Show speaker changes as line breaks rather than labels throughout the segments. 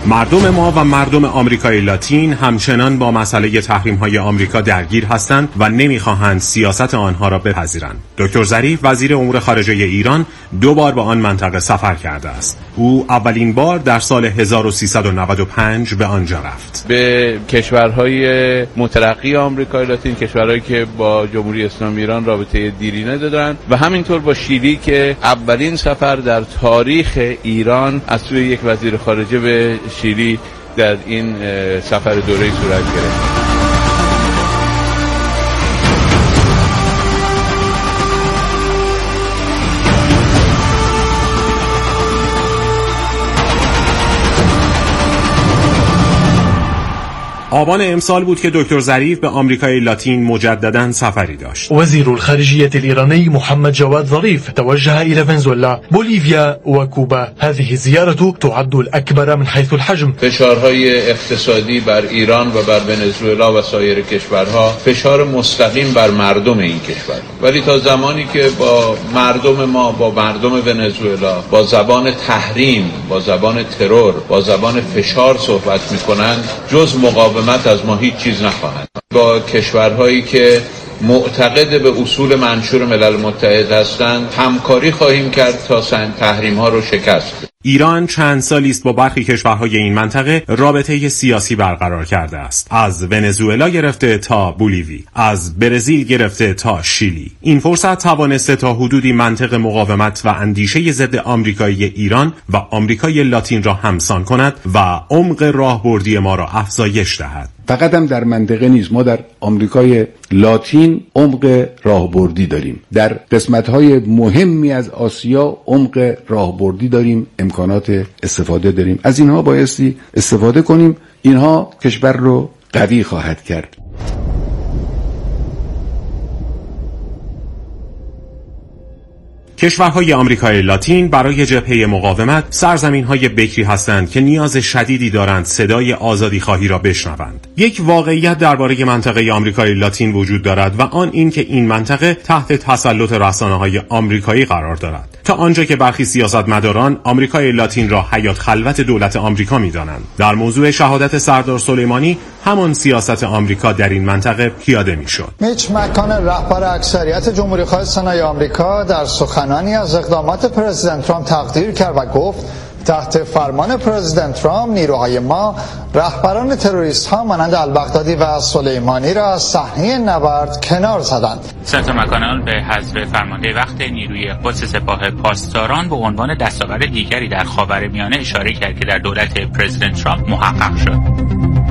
مردم ما و مردم آمریکای لاتین همچنان با مسئله تحریم‌های آمریکا درگیر هستند و نمی‌خواهند سیاست آنها را بپذیرند. دکتر ظریف وزیر امور خارجه ایران 2 بار به آن منطقه سفر کرده است. او اولین بار در سال 1395 به آنجا رفت.
به کشورهای مترقی آمریکای لاتین، کشورهایی که با جمهوری اسلامی ایران رابطه دیرینه دارند و همینطور با شیلی که اولین سفر در تاریخ ایران از سوی یک وزیر خارجه به شیلی در این سفر دوره‌ای صورت گرفت.
آبان امسال بود که دکتر ظریف به آمریکای لاتین مجددا سفری داشت.
وزير الخارجية الإيراني محمد جواد ظريف توجه إلى فنزويلا، بوليفيا وكوبا. هذه الزيارة تعد الأكبر من حيث الحجم.
فشارهای اقتصادی بر ایران و بر ونزوئلا و سایر کشورها فشار مستقیم بر مردم این کشور، ولی تا زمانی که با مردم ما، با مردم ونزوئلا با زبان تحریم، با زبان ترور، با زبان فشار صحبت میکنند، جز مقاومت از ما هیچ چیز نخواهند. با کشورهایی که معتقد به اصول منشور ملل متحد هستند همکاری خواهیم کرد تا تحریم ها رو شکست.
ایران چند سالی است با برخی کشورهای این منطقه رابطه سیاسی برقرار کرده است. از ونزوئلا گرفته تا بولیوی، از برزیل گرفته تا شیلی. این فرصت توانسته تا حدودی منطق مقاومت و اندیشه ضد آمریکایی ایران و آمریکای لاتین را همسان کند و عمق راهبردی ما را افزایش دهد.
فقط هم در منطقه نیست، ما در آمریکای لاتین عمق راهبردی داریم، در قسمت‌های مهمی از آسیا عمق راهبردی داریم، امکانات استفاده داریم. از اینها بایستی استفاده کنیم. اینها کشور رو قوی خواهد کرد.
کشورهای آمریکای لاتین برای جبهه مقاومت سرزمین‌های بکری هستند که نیاز شدیدی دارند صدای آزادی‌خواهی را بشنوند. یک واقعیت درباره منطقه آمریکای لاتین وجود دارد و آن این که این منطقه تحت تسلط رسانه‌های آمریکایی قرار دارد. تا آنجا که برخی سیاستمداران آمریکای لاتین را حیات خلوت دولت آمریکا می‌دانند. در موضوع شهادت سردار سلیمانی همان سیاست آمریکا در این منطقه پیاده می‌شد.
میچ مکان رهبر اکثریت جمهوری‌خواه سنای آمریکا در سخنانی از اقدامات پرزیدنت ترامپ تقدیر کرد و گفت تحت فرمان پرزیدنت ترامپ نیروهای ما رهبران تروریست ها مانند البغدادی و سلیمانی را از صحنه نبرد کنار زدند.
سناتور مکانل به حذف فرمانده وقت نیروی قدس سپاه پاسداران به عنوان دستاورد دیگری در خاورمیانه اشاره کرد که در دولت پرزیدنت ترامپ محقق شد.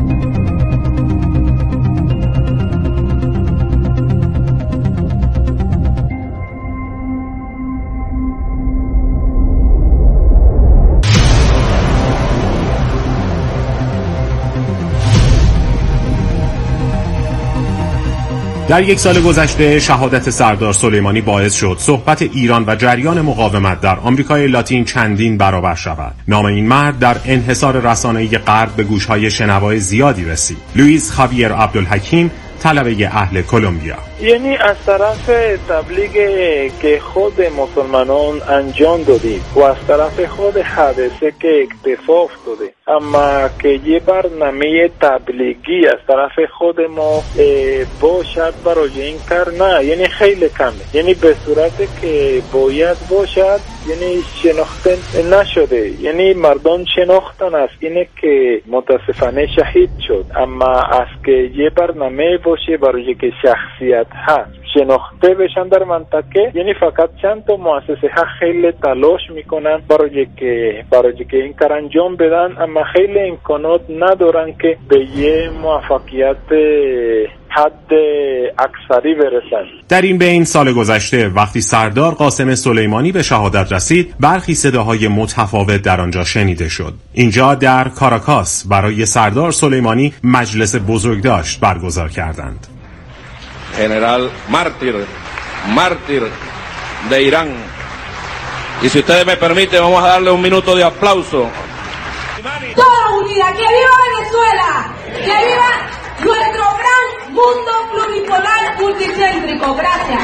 در یک سال گذشته شهادت سردار سلیمانی باعث شد صحبت ایران و جریان مقاومت در آمریکای لاتین چندین برابر شود. نام این مرد در انحصار رسانه‌ای غرب به گوش‌های شنوای زیادی رسید. لوئیس خاویر عبدالحکیم، طلبه اهل کلمبیا.
یعنی از طرف تبلیغ که خود مسلمانان انجام دادیم و از طرف خود حادثه که اکتفا افتاده، اما که یه برنامه تبلیغی از طرف خود ما باشد برای این کار نه، یعنی خیلی کمه، یعنی به صورتی که باید باشد، یعنی شناخته نشده، یعنی مردم شناختن از اینه که متاسفانه شهید شد، اما از که یه برنامه باشه برای که شخصیت هست شناخته بشن در منطقه، یعنی فقط چند تا مؤسسه ها خیلی تلاش میکنن برای که این کار انجام بدن، اما خیلی امکانات ندارن که به یه موفقیت حد اکثری برسن.
در این بین سال گذشته وقتی سردار قاسم سلیمانی به شهادت رسید، برخی صداهای متفاوت در آنجا شنیده شد. اینجا در کاراکاس برای سردار سلیمانی مجلس بزرگداشت برگزار کردند.
General mártir de Irán. Y si ustedes me permiten, vamos a darle un minuto de aplauso.
Toda unidad, que viva Venezuela, que viva nuestro gran mundo pluripolar multicéntrico. Gracias.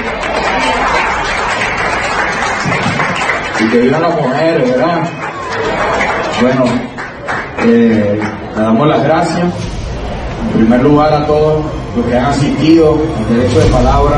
Y que viva la mujer, ¿verdad? Bueno, Le damos las gracias, en primer lugar, a todos los que han asistido al derecho de palabra.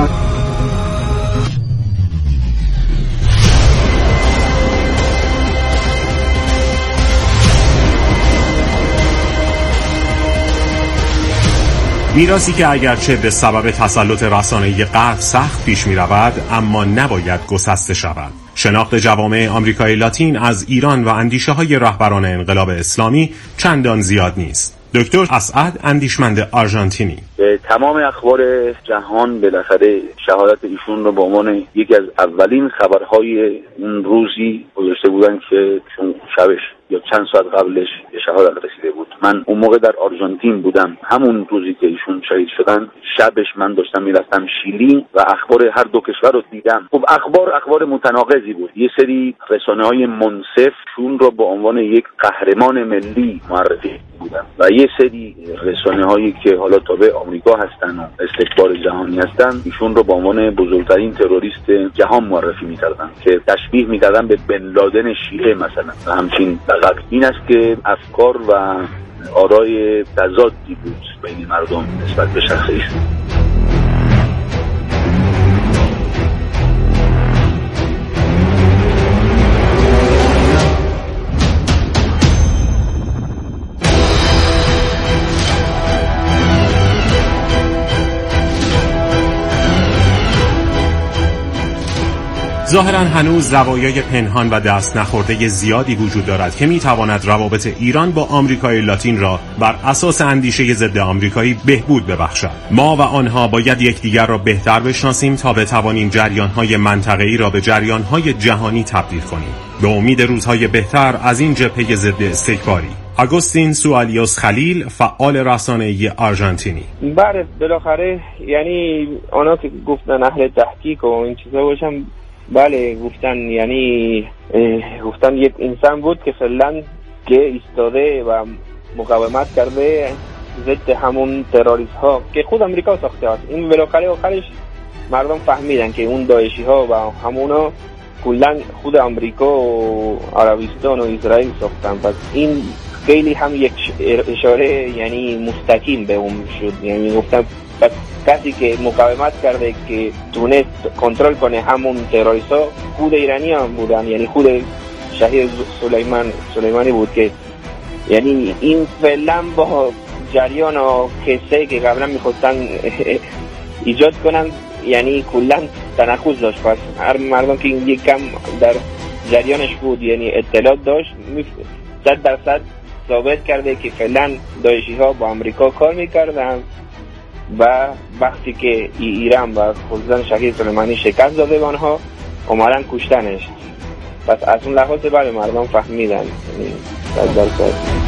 میراثی که اگرچه به سبب تسلط رسانه‌ای غرب سخت پیش می‌رود، اما نباید گسسته شود. شناخت جوامع آمریکای لاتین از ایران و اندیشه‌های رهبران انقلاب اسلامی چندان زیاد نیست. دکتر اسعد، اندیشمند آرژانتینی:
تمام اخبار جهان بالاخره شهادت ایشون رو به عنوان یکی از اولین خبرهای اون روزی گذاشته بودن که چون شبش یا چند ساعت قبلش به شهادت رسیده بود. من اون موقع در آرژانتین بودم، همون روزی که ایشون شهید شدن. شبش من داشتم میرفتم شیلی و اخبار هر دو کشور رو دیدم. خب اخبار متناقضی بود. یه سری رسانه‌های منصف چون رو به عنوان یک قهرمان ملی معرفی بودن و یه سری رسانه‌هایی که حالا تابع آمریکا هستن و استکبار جهانی هستن ایشون رو به عنوان بزرگترین تروریست جهان معرفی می‌کردن که تشبیه می‌کردن به بن لادن شیعه مثلا و همچین لقب. این است که افکار و آرای تضادی بود بین مردم نسبت به شخص ایشون.
ظاهراً هنوز زوایای پنهان و دست نخورده زیادی وجود دارد که میتواند روابط ایران با آمریکای لاتین را بر اساس اندیشه ضد آمریکایی بهبود ببخشد. ما و آنها باید یکدیگر را بهتر بشناسیم تا بتوانیم جریان‌های منطقه‌ای را به جریان‌های جهانی تبدیل کنیم. به امید روزهای بهتر از این جبهه ضد استکباری. آگوستین سوالیوس خلیل، فعال رسانه‌ای آرژانتینی:
بله، بالاخره یعنی آنها که گفتن اهل تحقیق و این چیزا باشن، بله گفتن، یعنی گفتن یک انسان بود که فعلا که ایستاده و مقاومت کرده ضد همون تروریست ها که خود امریکا ساخته است. این بالاخره آخرش مردم فهمیدن که اون داعشی ها و همونا کلا خود امریکا و عربستان و اسرائیل ساختن. پس این خیلی هم یک اشاره یعنی مستقیم به اون شد. یعنی گفتن پس کسی که مقاومت کرده که تونست کنترل کنه همون تروریستا خود ایرانی هم بودن، یعنی خود شهید سلیمانی بود که یعنی این فعلا با جریان و کسایی که قبلا میخواستن ایجاد کنن یعنی کلا تناقض داشت. پس هر مردم که یک کم در جریانش بود یعنی اطلاعات داشت 100% ثابت کرده که فعلا داعشی ها با امریکا کار میکردن و وقتی که ایران و خصوصا شهید سلیمانی شکست داده به آنها اومدن کشتنش. پس از اون لحاظ بله مردم فهمیدن یعنی 100%.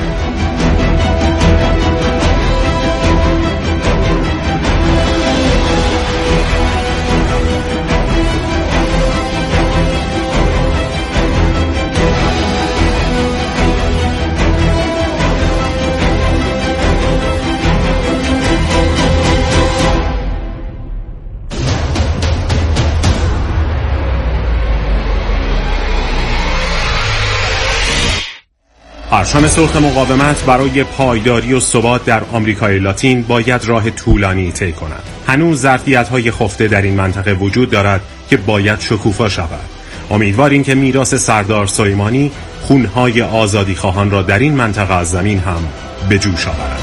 پرچم سرخ مقاومت برای پایداری و ثبات در آمریکای لاتین باید راه طولانی طی کند. هنوز ظرفیت‌های خفته در این منطقه وجود دارد که باید شکوفا شود. امیدواریم که میراث سردار سلیمانی خونهای آزادی خواهان را در این منطقه از زمین هم به جوش آورد.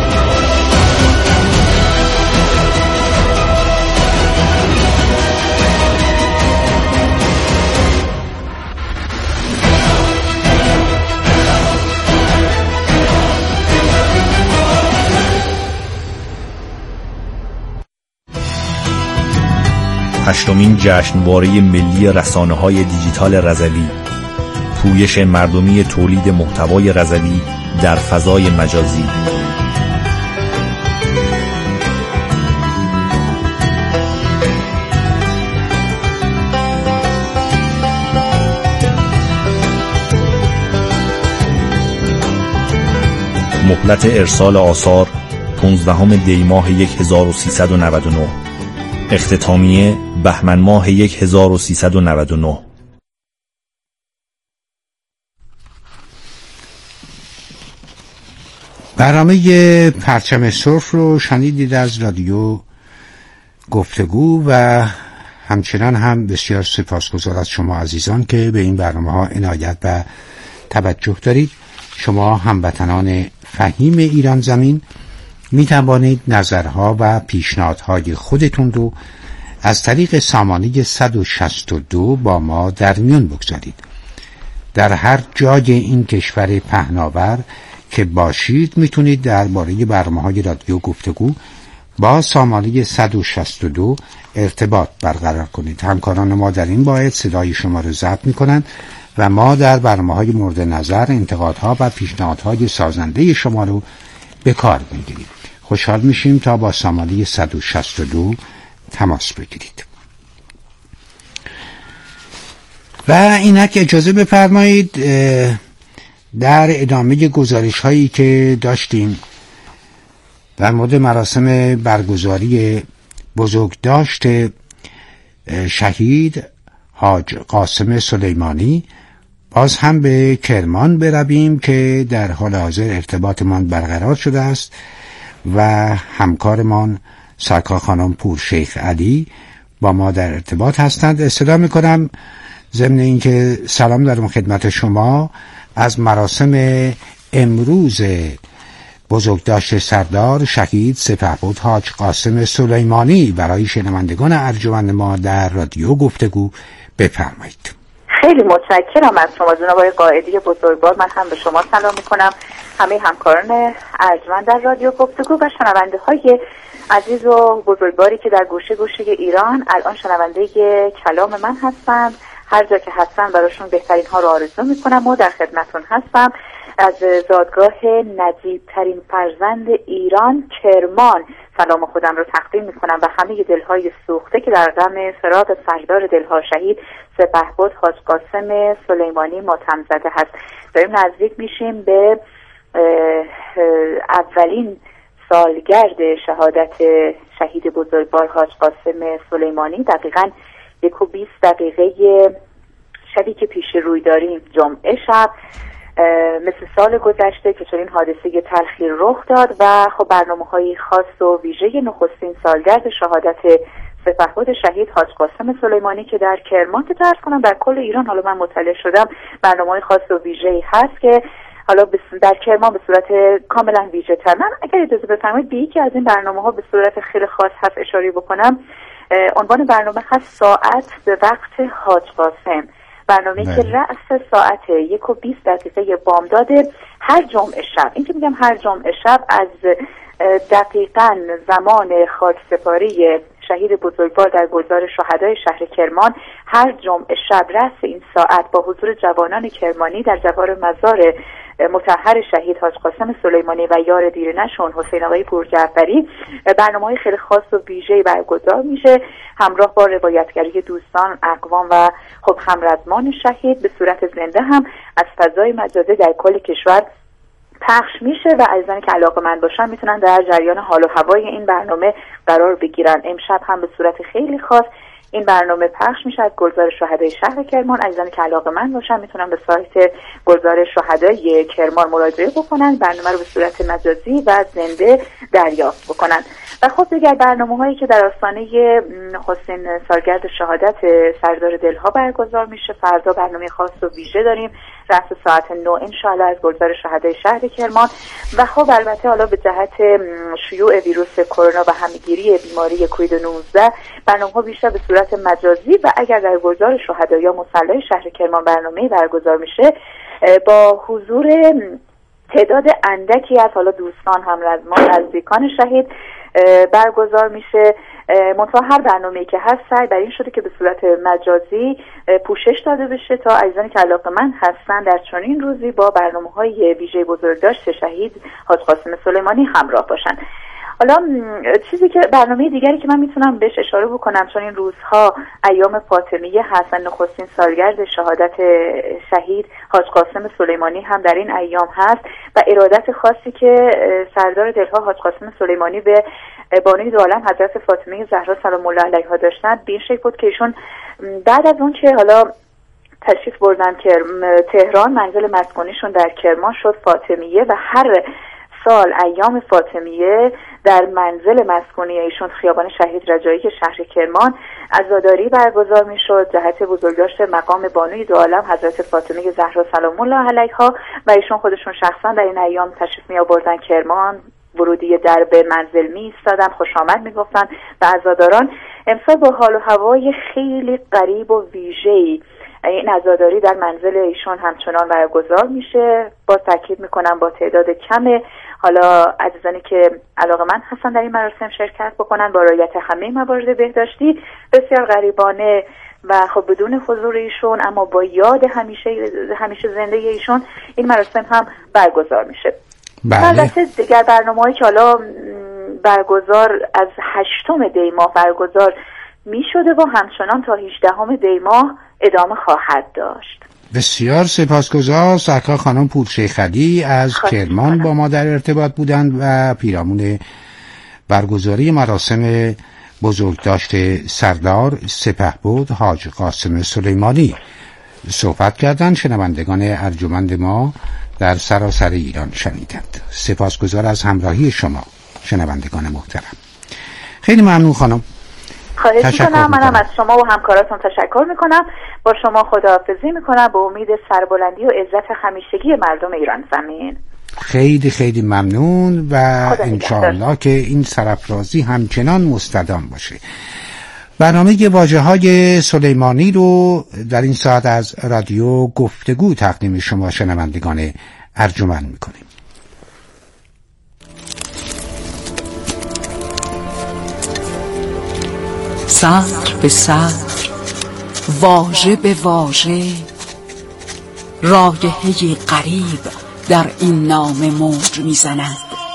هشتمین جشنواره ملی رسانه‌های دیجیتال رضوی، پویش مردمی تولید محتوای رضوی در فضای مجازی. مهلت ارسال آثار 15 دی ماه 1399، اختتامیه بهمن ماه 1399.
برنامه پرچم سرخ رو شنیدید از رادیو گفتگو و همچنان هم بسیار سپاسگزار از شما عزیزان که به این برنامه ها عنایت و توجه دارید. شما هموطنان فهیم ایران زمین می توانید نظرها و پیشنهادهای خودتون رو از طریق سامانه 162 با ما در میون بگذارید. در هر جای این کشور پهناور که باشید میتونید درباره برنامه‌های رادیو گفتگو با سامانه 162 ارتباط برقرار کنید. همکاران ما در این باعث صدای شما رو ضبط میکنند و ما در برنامه‌های مورد نظر انتقادها و پیشنهادهای سازنده شما رو به کار میگیریم. خوشحال میشیم تا با سامانه 162 تماس بگیرید. و اینک اجازه بفرمایید در ادامه گزارش هایی که داشتیم در مورد مراسم برگزاری بزرگداشت شهید حاج قاسم سلیمانی باز هم به کرمان برویم که در حال حاضر ارتباطمان برقرار شده است و همکارمان سرکار خانم پور شیخ علی با ما در ارتباط هستند. اصطلاح میکنم ضمن اینکه سلام دارم خدمت شما از مراسم امروز بزرگداشت سردار شهید سپهبد حاج قاسم سلیمانی برای شنوندگان ارجمند ما در رادیو گفتگو بفرمایید.
خیلی متشکرم از شما جناب آقای قائدی بزرگوار. من هم به شما سلام میکنم، همه همکاران ارجمند در رادیو گفتگو و شنونده های عزیز و بزرگواری که در گوشه گوشه ایران الان شنونده کلام من هستند. هر جا که هستن براشون بهترین ها رو آرزو میکنم و در خدمتون هستم. از زادگاه نجیب ترین فرزند ایران کرمان سلام خودم رو تقدیم میکنم و همه دلهای سوخته که در غم فراق سردار دلها شهید سپهبد حاج قاسم سلیمانی ماتم زده هست. داریم نزدیک میشیم به اولین سالگرد شهادت شهید بزرگوار حاج قاسم سلیمانی. دقیقاً 1:20 شبی که پیش روی داریم جمعه شب مثل سال گذشته که چنین حادثه تلخی رخ داد و خب برنامه‌های خاص و ویژه نخستین سالگرد شهادت سپهبد شهید حاج قاسم سلیمانی که در کرمان که درس کنم در کل ایران حالا من مطلع شدم برنامه‌های خاص و ویژه‌ای هست که حالا در کرمان به صورت کاملا ویژه تر. من اگر اجازه بفرمایید به یکی از این برنامه‌ها به صورت خیلی خاص هست اشاره بکنم. عنوان برنامه هست ساعت به وقت حاج قاسم، برنامه که رأس ساعت 1:20 بامداد هر جمعه شب. این که میگم هر جمعه شب از دقیقاً زمان خاکسپاری شهید بزرگوار در گلزار شهدای شهر کرمان هر جمعه شب رأس این ساعت با حضور جوانان کرمانی در جوار مزار مطهر شهید حاج قاسم سلیمانی و یار دیرینشون حسین آقای پورجعفری برنامه‌های خیلی خاص و ویژه‌ای برگزار میشه همراه با روایتگری دوستان، اقوام و خب همرزمان شهید به صورت زنده هم از فضای مجازی در کل کشور پخش میشه و عزیزانی که علاقه‌مند باشن میتونن در جریان حال و هوای این برنامه قرار بگیرن. امشب هم به صورت خیلی خاص این برنامه پخش میشه از گلزار شهدای شهر کرمان. عزیزانی که علاقه‌مند باشن میتونن به سایت گلزار شهدای کرمان مراجعه بکنن، برنامه رو به صورت مجازی و زنده دریافت بکنن. و خب دیگر برنامه‌هایی که در آستانه نخستین سالگرد شهادت سردار دلها برگزار میشه. فردا برنامه خاص و ویژه داریم رأس ساعت 9 ان شاءالله از گلزار شهدای شهر کرمان. و خب البته حالا به جهت شیوع ویروس کرونا و همهگیری بیماری کووید 19 برنامه‌ها بیشتر به صورت مجازی و اگر در گلزار شهدا یا مصلی شهر کرمان برنامه برگزار میشه با حضور تعداد اندکی از حالا دوستان، همرزمان، نزدیکان شهید برگزار میشه. منتها هر برنامه‌ای که هست سعی بر این شده که به صورت مجازی پوشش داده بشه تا عزیزانی که علاقه‌مند هستن در چنین روزی با برنامه‌های ویژه بزرگداشت شهید حاج قاسم سلیمانی همراه باشن. حالا چیزی که برنامه دیگری که من میتونم بهش اشاره بکنم چون این روزها ایام فاطمیه هستن، نخستین سالگرد شهادت شهید حاج قاسم سلیمانی هم در این ایام هست و ارادت خاصی که سردار دلها حاج قاسم سلیمانی به بانوی دو عالم حضرت فاطمه زهرا سلام الله علیها داشتند به این شکل بود که ایشون بعد از اون که حالا تشریف بردن که تهران منزل مسکونیشون در کرمان شد فاطمیه و هر امسال ایام فاطمیه در منزل مسکونی ایشون خیابان شهید رجایی که شهر کرمان عزاداری برگزار میشد جهت بزرگداشت مقام بانوی دو عالم حضرت فاطمه زهرا سلام الله علیها و ایشون خودشون شخصا در این ایام تشریف می آوردن کرمان، ورودی در به منزل می ایستادن، خوش آمد می گفتن و عزاداران امسال با حال و هوای خیلی غریب و ویژه‌ای این عزاداری در منزل ایشون همچنان برگزار میشه. باز تاکید میکنم با تعداد کم، حالا عزیزانی که علاقه‌مند هستن در این مراسم شرکت بکنن با رعایت همه موارد بهداشتی. بسیار غریبانه و خب بدون حضور ایشون اما با یاد همیشه زنده ایشون این مراسم هم برگزار میشه. البته دیگر برنامه‌هایی که حالا برگزار از 8 دی ماه برگزار می شده و همچنان تا 18 دی ماه ادامه خواهد داشت.
بسیار سپاسگزار. سرکار خانم پورشیخعلی از کرمان با ما در ارتباط بودند و پیرامون برگزاری مراسم بزرگداشت سردار سپهبد حاج قاسم سلیمانی صحبت کردند. شنوندگان ارجمند ما در سراسر ایران شنیدند. سپاسگزار از همراهی شما شنوندگان محترم. خیلی ممنون خانم.
خواهش میکنم. منم از شما و همکاراتون تشکر میکنم. با شما خداحافظی میکنم به امید سربلندی و عزت همیشگی مردم ایران زمین.
خیلی خیلی ممنون و انشاءالله که این سرافرازی همچنان مستدام باشه. برنامه واژه‌های سلیمانی رو در این ساعت از رادیو گفتگو تقدیم شما شنوندگان ارجمند میکنیم.
سطر به سطر، واژه به واژه، رایحه‌ی غریب در این نامه موج میزند.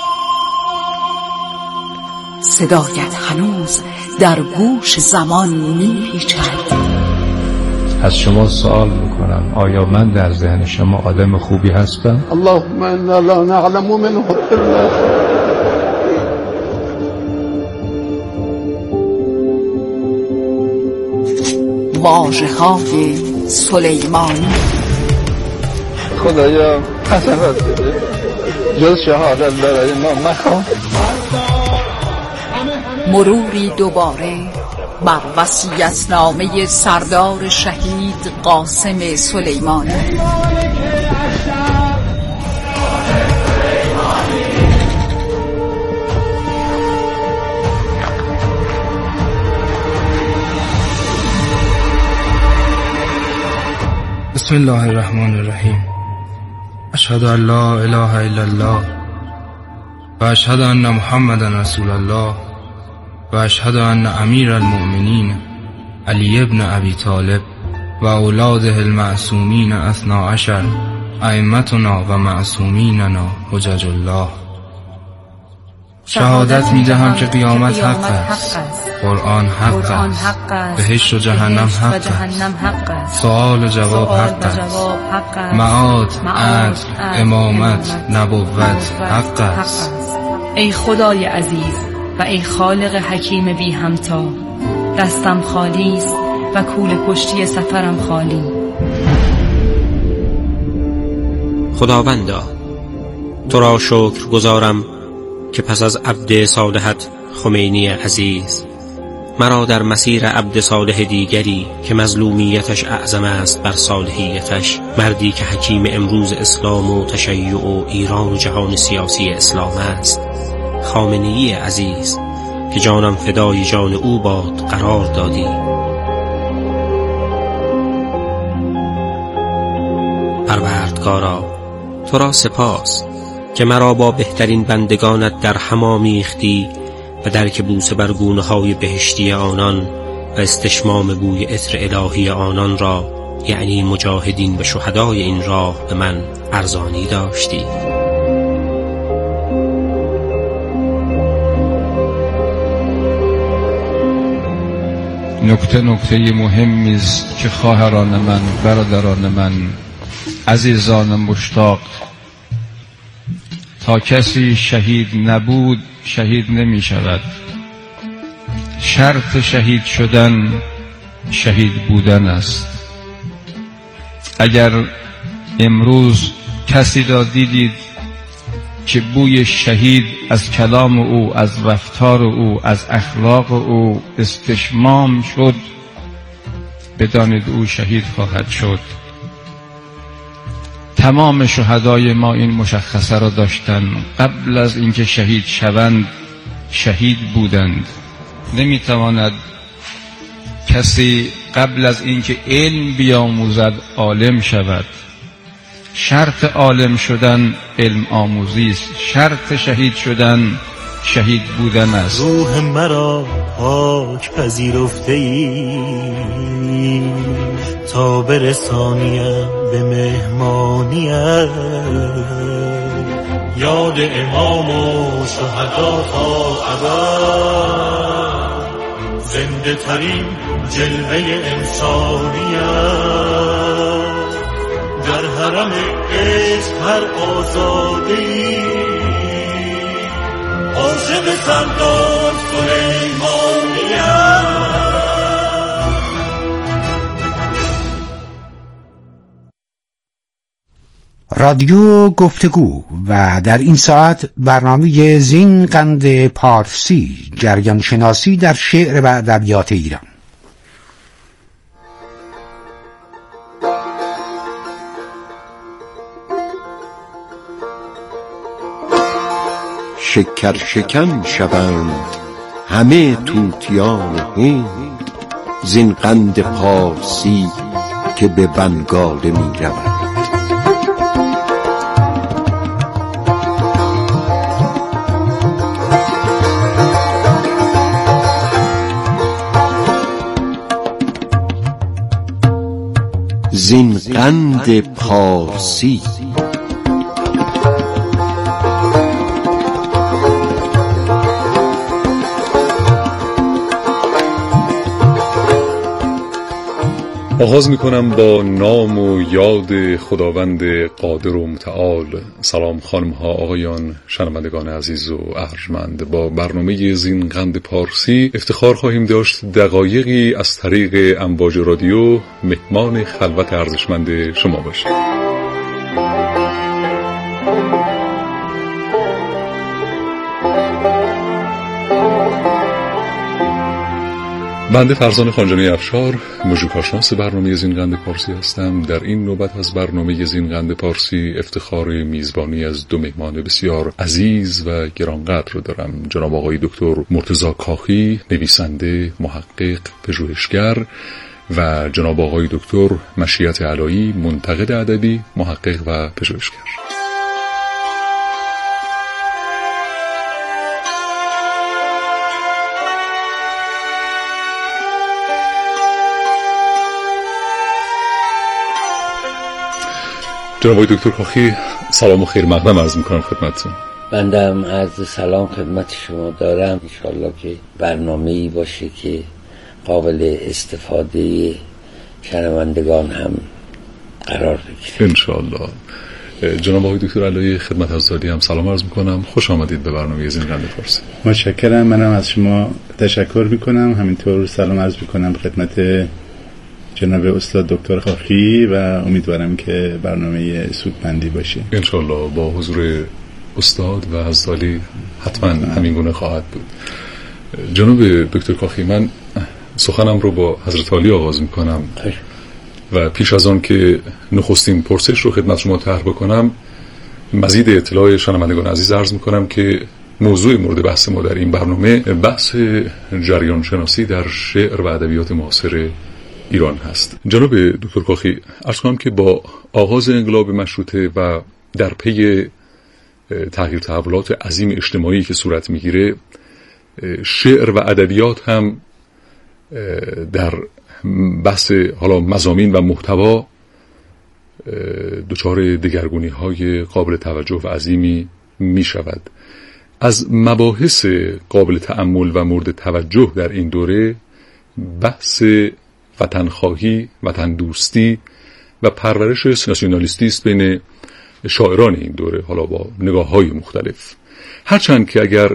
صدایت هنوز در گوش زمان میپیچد.
از شما سوال میکنم آیا من در ذهن شما آدم خوبی هستم؟
اللهم انا لا نعلم منه الا
واژه‌های سلیمانی.
خدایا حسنات بده، جز شهادت برای ما مخواه.
مروری دوباره بر وصیت‌نامه سردار شهید قاسم سلیمانی.
بسم الله الرحمن الرحیم. اشهد ان لا اله الا الله و اشهد ان محمدا رسول الله و اشهد ان امیر المؤمنین علی ابن ابی طالب و اولاده المعصومین 12 ائمتنا و معصومیننا حجج الله. شهادت میدهم که قیامت حق است، قرآن حق است، بهشت و جهنم حق است، سؤال و جواب حق است، معاد، عدل، امامت، نبوت حق است.
ای خدای عزیز و ای خالق حکیم بی همتا، دستم خالی است و کوله پشتی سفرم خالی.
خداوندا تو را شکر گزارم که پس از عبد صالحت خمینی عزیز مرا در مسیر عبد صالح دیگری که مظلومیتش اعظم است بر صالحیتش، مردی که حکیم امروز اسلام و تشیع و ایران و جهان سیاسی اسلام است، خامنه‌ای عزیز که جانم فدای جان او باد قرار دادی. پروردگارا تو را سپاس که مرا با بهترین بندگانت در هم آمیختی و درک بوسه بر گونه‌های بهشتی آنان و استشمام بوی عطر الهی آنان را، یعنی مجاهدین و شهدای این راه، به من ارزانی داشتی.
نکته مهمی است که خواهران من، برادران من، عزیزان مشتاق، تا کسی شهید نبود شهید نمی شود. شرط شهید شدن شهید بودن است. اگر امروز کسی را دیدید که بوی شهید از کلام او، از رفتار او، از اخلاق او استشمام شد، بدانید او شهید خواهد شد. تمام شهدای ما این مشخصه را داشتند، قبل از اینکه شهید شوند شهید بودند. نمیتواند کسی قبل از اینکه علم بیاموزد عالم شود. شرط عالم شدن علم آموزی است، شرط شهید شدن شهید بودن است.
روح مرا پاک پذیرفته ای تا برسانیم به مهمانیت، یاد امام و شهدا تا ابد، زنده ترین جلوه انسانیت، در حرم عشق هر آزادی عاشق سردار سلیمانیت.
رادیو گفتگو و در این ساعت برنامه زین قند پارسی، جریان شناسی در شعر و ادبیات ایران.
شکر شکن شوند همه طوطیان هند، زین قند پارسی که به بنگاله می رود. زین قند پارسی
آغاز میکنم با نام و یاد خداوند قادر و متعال. سلام خانم ها، آقایان، شنوندگان عزیز و ارجمند. با برنامه زین قند پارسی افتخار خواهیم داشت دقایقی از طریق امواج رادیو مهمان خلوت ارزشمند شما باشیم. بنده فرزان خانجانی افشار، موزیکارشناس برنامه زین قند پارسی هستم. در این نوبت از برنامه زین قند پارسی افتخار میزبانی از دو مهمان بسیار عزیز و گرانقدر رو دارم. جناب آقای دکتر مرتضی کاخی، نویسنده، محقق، پژوهشگر، و جناب آقای دکتر مشیت علایی، منتقد ادبی، محقق و پژوهشگر. جناب آقای دکتر کاخی، سلام و خیر مقدم عرض میکنم خدمتتون.
بنده هم عرض سلام خدمت شما دارم. انشالله که برنامه‌ای باشه که قابل استفاده شنوندگان هم قرار بگیره
انشالله. جناب آقای دکتر علایی، خدمت حضرت هم سلام عرض میکنم. خوش آمدید به برنامه زین قند پارسی.
متشکرم. منم از شما تشکر میکنم. همینطور سلام عرض میکنم خدمت جناب استاد دکتر کاخی و امیدوارم که برنامه سودمندی باشه
انشالله. با حضور استاد و حضرت علی حتما همین گونه خواهد بود. جناب دکتر کاخی، من سخنم رو با حضرت علی آغاز میکنم و پیش از آن که نخستین پرسش رو خدمت شما طرح بکنم، مزید اطلاع شنوندگان عزیز عرض میکنم که موضوع مورد بحث ما در این برنامه بحث جریان شناسی در شعر و ادبیات معاصر ایران هست. جناب دکتر کاخی، عرض کنم که با آغاز انقلاب مشروطه و در پی تغییر تحولات عظیم اجتماعی که صورت میگیره، شعر و ادبیات هم در بحث حالا مضامین و محتوا دچار دگرگونی های قابل توجه و عظیمی می شود. از مباحث قابل تأمل و مورد توجه در این دوره بحث وطنخواهی، وطن دوستی و پرورش ناسیونالیستی است بین شاعران این دوره، حالا با نگاه‌های مختلف. هرچند که اگر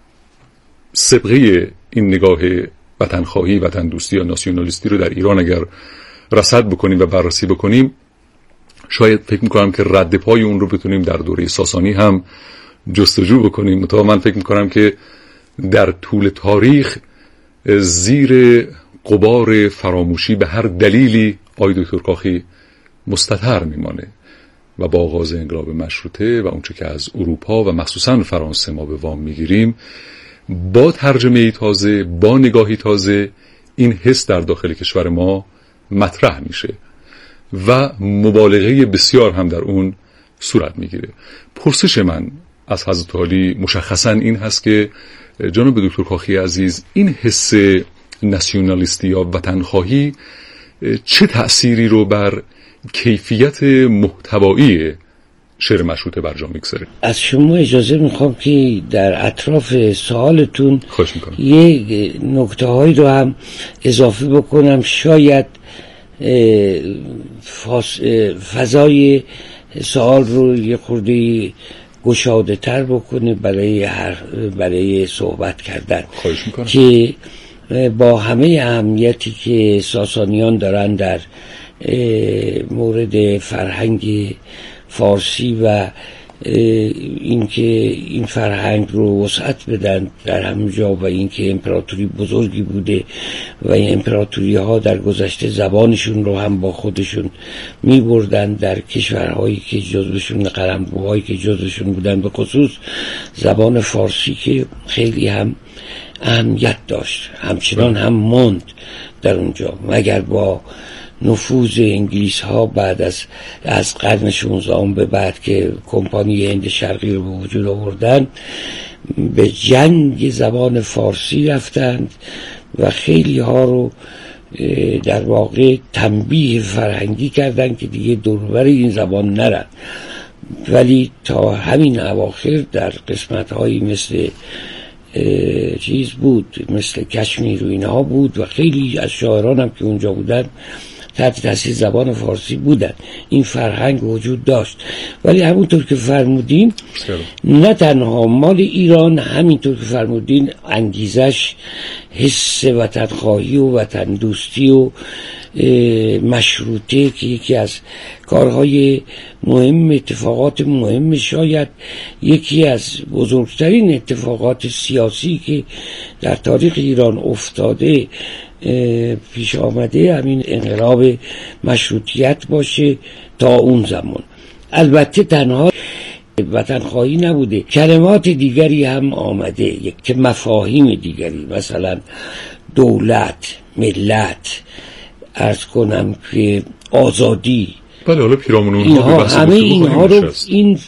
سابقه این نگاه وطنخواهی، وطن دوستی یا ناسیونالیستی رو در ایران اگر رصد بکنیم و بررسی بکنیم، شاید فکر می‌کنم که رد پای اون رو بتونیم در دوره ساسانی هم جستجو بکنیم. تا من فکر میکنم که در طول تاریخ زیر غبار فراموشی به هر دلیلی آقای دکتر کاخی مستتر میمانه و با آغاز انقلاب مشروطه و اونچه که از اروپا و مخصوصا فرانسه ما به وام میگیریم، با ترجمه تازه، با نگاهی تازه، این حس در داخل کشور ما مطرح میشه و مبالغه بسیار هم در اون صورت میگیره. پرسش من از حضرت عالی مشخصا این هست که جناب دکتر کاخی عزیز، این حس ناسیونالیستی یا وطنخواهی چه تأثیری رو بر کیفیت محتوایی شعر مشروطه برجا میگذاره؟
از شما اجازه میخوام که در اطراف سوالتون یه نکته هایی رو هم اضافه بکنم، شاید فضای سوال رو یه خورده گشاده تر بکنه برای صحبت کردن، که با همه اهمیتی که ساسانیان دارن در مورد فرهنگ فارسی و اینکه این فرهنگ رو وسعت بدن در همه جا و اینکه امپراتوری بزرگی بوده و این امپراتوری ها در گذشته زبانشون رو هم با خودشون می بردن در کشورهایی که جزوشون، قلمروهایی که جزوشون بودن، به خصوص زبان فارسی که خیلی هم اهمیت داشت، همچنان هم موند در اونجا، مگر با نفوذ انگلیس ها بعد از قرن 16 به بعد که کمپانی هند شرقی رو به وجود آوردن، به جنگ زبان فارسی رفتند و خیلی ها رو در واقع تنبیه فرهنگی کردن که دیگه دوربر این زبان نرن. ولی تا همین اواخر در قسمت هایی مثل چیز بود، مثل کشمیر و اینها بود و خیلی از شاعران هم که اونجا بودن تحت تاثیر زبان فارسی بودن. این فرهنگ وجود داشت، ولی همونطور که فرمودین نه تنها مال ایران، همینطور که فرمودین انگیزش حس وطنخواهی و وطن دوستی و مشروطه که یکی از کارهای مهم، اتفاقات مهم، شاید یکی از بزرگترین اتفاقات سیاسی که در تاریخ ایران افتاده پیش آمده، همین انقلاب مشروطیت باشه تا اون زمان. البته تنها وطنخواهی نبوده، کلمات دیگری هم آمده که مفاهیم دیگری، مثلا دولت، ملت، عرض کنم که آزادی،
بله، حالا پیرامون
اینها، همه اینها رو این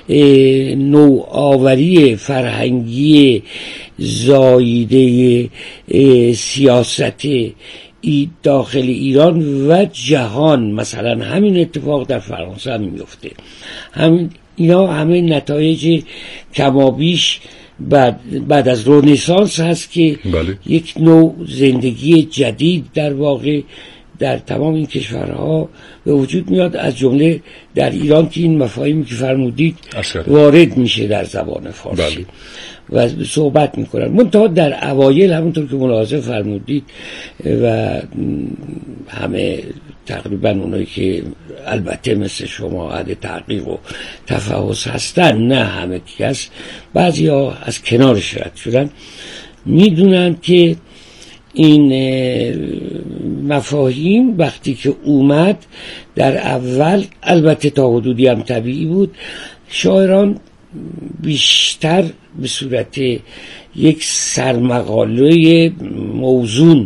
نوآوری فرهنگی زاییده سیاست داخل ایران و جهان، مثلا همین اتفاق در فرانسه هم میفته، اینا همه نتایج کمابیش بعد از رنسانس هست که یک نوع زندگی جدید در واقع در تمام این کشورها به وجود میاد، از جمله در ایران که این مفاهیمی که فرمودید وارد میشه در زبان فارسی و صحبت میکنن. منتها در اوایل همونطور که ملاحظه فرمودید و همه تقریبا اونایی که البته مثل شما اهل تحقیق و تفحص هستن، نه همه کس، بعضی ها از کنارش رد شدن، میدونن که این مفاهیم وقتی که اومد در اول، البته تا حدودی هم طبیعی بود، شاعران بیشتر به صورت یک سرمقاله موزون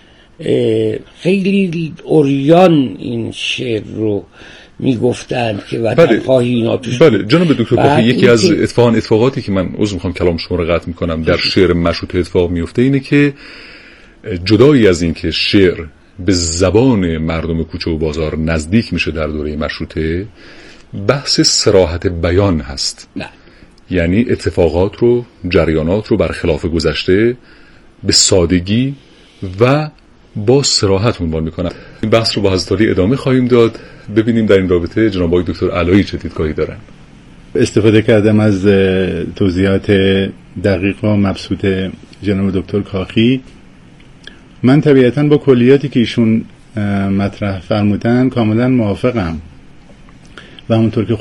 خیلی عریان این شعر رو میگفتن که وطن خواهی اینا توش.
بله جناب دکتر کاخی، یکی از اتفاقاتی که من میخوام کلام شما رو قطع میکنم در شعر مشروطه اتفاق میفته اینه که جدایی از این که شعر به زبان مردم کوچه و بازار نزدیک میشه در دوره مشروطه، بحث صراحت بیان هست. یعنی اتفاقات رو، جریانات رو برخلاف گذشته به سادگی و با صراحت عنوان میکنن. این بحث رو با حضرت علی ادامه خواهیم داد. ببینیم در این رابطه جناب آقای دکتر علایی چه دیدگاهی دارن.
استفاده کردم از توضیحات دقیق و مبسوط جناب دکتر کاخی. من طبیعتاً با کلیاتی که ایشون مطرح فرمودن کاملا موافقم و همونطور که